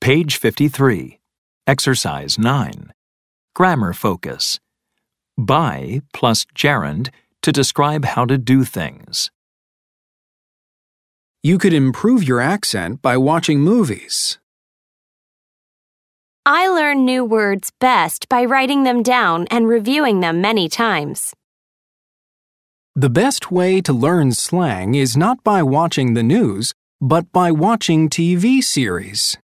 Page 53. Exercise 9. Grammar focus. By plus gerund to describe how to do things. You could improve your accent by watching movies. I learn new words best by writing them down and reviewing them many times. The best way to learn slang is not by watching the news, but by watching TV series.